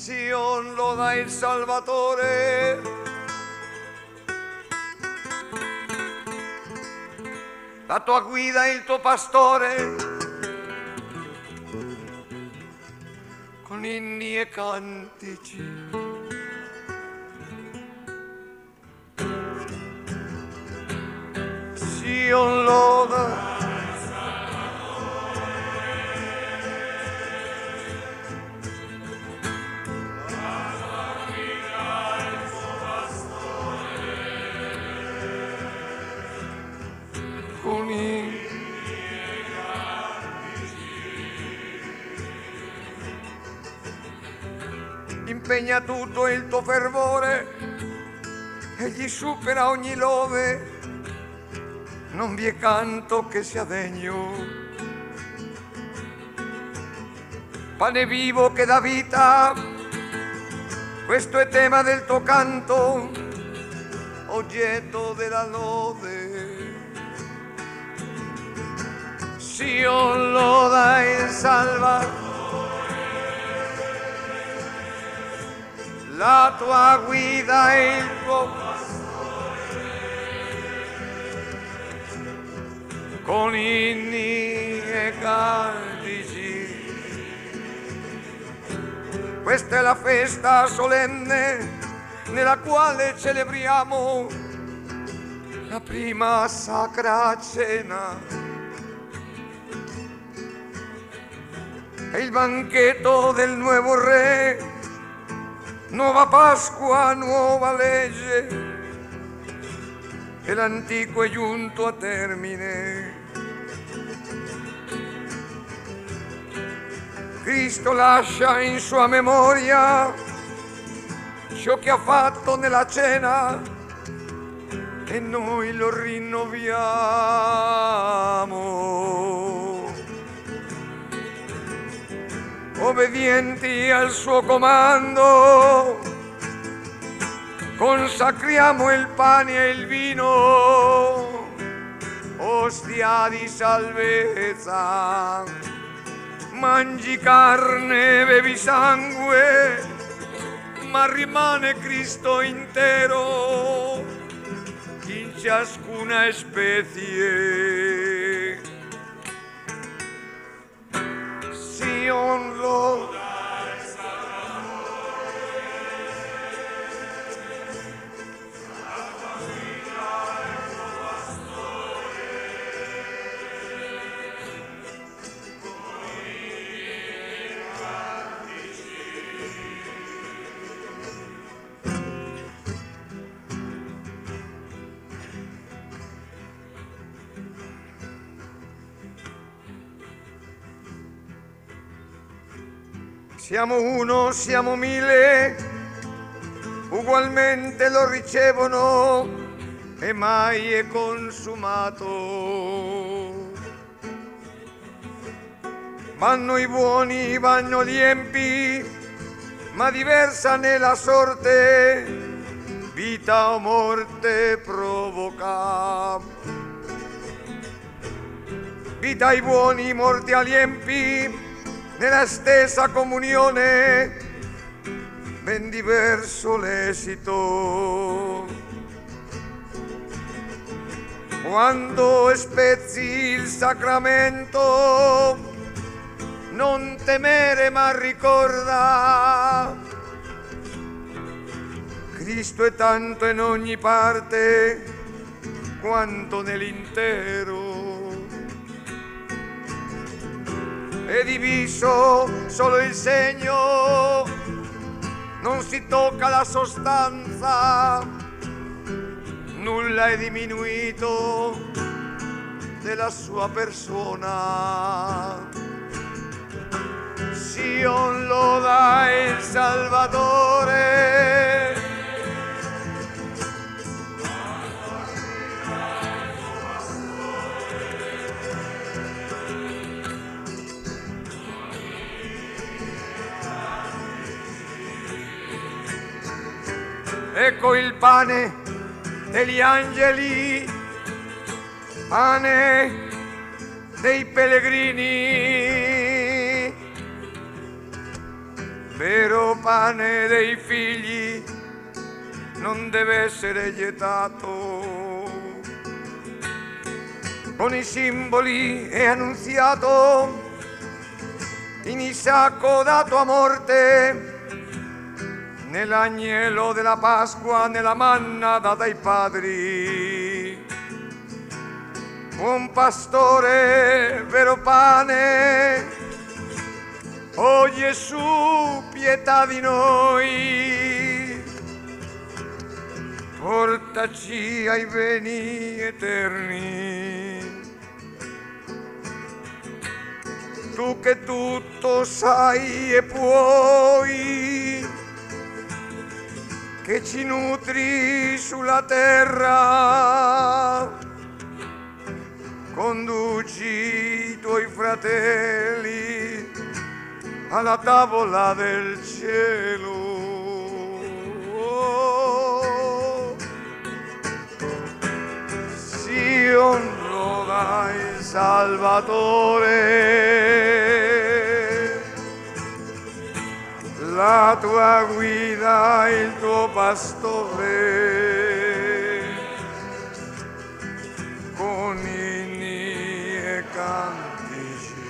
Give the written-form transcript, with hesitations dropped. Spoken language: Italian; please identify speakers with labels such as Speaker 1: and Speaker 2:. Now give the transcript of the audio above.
Speaker 1: Sion loda il Salvatore, la tua guida è il tuo pastore, con inni e cantici. Sion loda con impegna tutto il tuo fervore, egli supera ogni lode, non vi è canto che sia degno. Pane vivo che dà vita, questo è tema del tuo canto, oggetto della lode. Sion loda il Salvatore, la tua guida è il tuo pastore, con inni e cantici. Questa è la festa solenne nella quale celebriamo la prima sacra cena. È il banchetto del nuovo re, nuova Pasqua, nuova legge, e l'antico è giunto a termine. Cristo lascia in sua memoria ciò che ha fatto nella cena e noi lo rinnoviamo. Obbedienti al suo comando, consacriamo il pane e il vino, ostia di salvezza. Mangi carne, bevi sangue, ma rimane Cristo intero in ciascuna specie. Sion loda il Salvatore, la tua guida è il tuo pastore, con inni e cantici. Siamo uno, siamo mille, ugualmente lo ricevono e mai è consumato. Vanno i buoni, vanno gli empi, ma diversa nella sorte, vita o morte provoca. Vita ai buoni, morte agli empi, nella stessa comunione, ben diverso l'esito. Quando spezzi il sacramento, non temere ma ricorda, Cristo è tanto in ogni parte quanto nell'intero. È diviso solo il segno, non si tocca la sostanza, nulla è diminuito della sua persona. Sion loda il Salvatore, ecco il pane degli angeli, pane dei pellegrini, vero pane dei figli non deve essere lietato. Con i simboli è annunziato in Isacco dato a morte, nell'agnello della Pasqua, nella manna data ai padri. Buon pastore, vero pane, oh Gesù, pietà di noi, portaci ai beni eterni. Tu che tutto sai e puoi, che ci nutri sulla terra, conduci i tuoi fratelli alla tavola del cielo. Sion loda il Salvatore, la tua guida, il tuo pastore, con inni e cantici